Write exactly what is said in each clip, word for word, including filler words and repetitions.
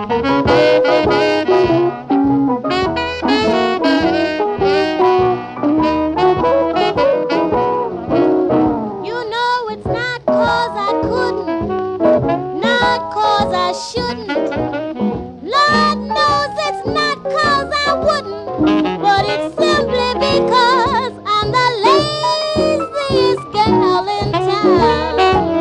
You know it's not 'cause I couldn't, not 'cause I shouldn't. Lord knows it's not 'cause I wouldn't, but it's simply because I'm the laziest gal in town.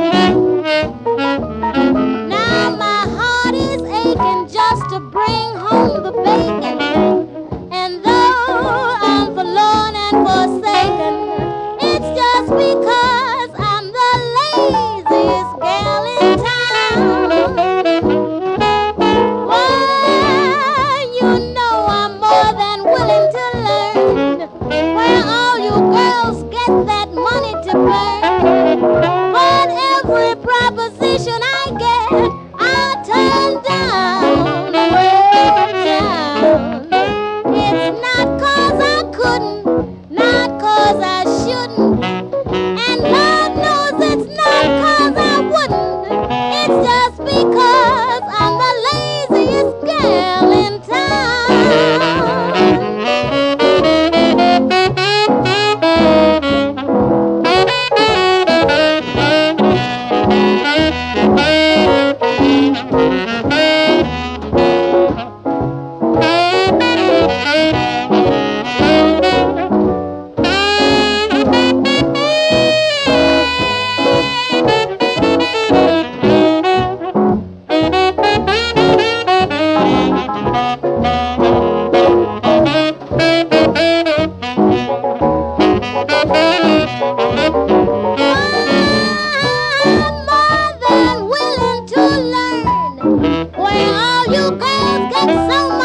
Now my heart is aching just to bring home the bacon, and though I'm forlorn and forsaken, it's just because I'm the laziest gal in town. Why, you know I'm more than willing to learn where all you girls get that money to burn. But every proposition I get, I turn down, way down. It's not 'cause I couldn't, not 'cause I shouldn't, and Lord knows it's not 'cause I wouldn't. It's just because I'm the laziest gal in I'm more than willing to learn where all you girls get so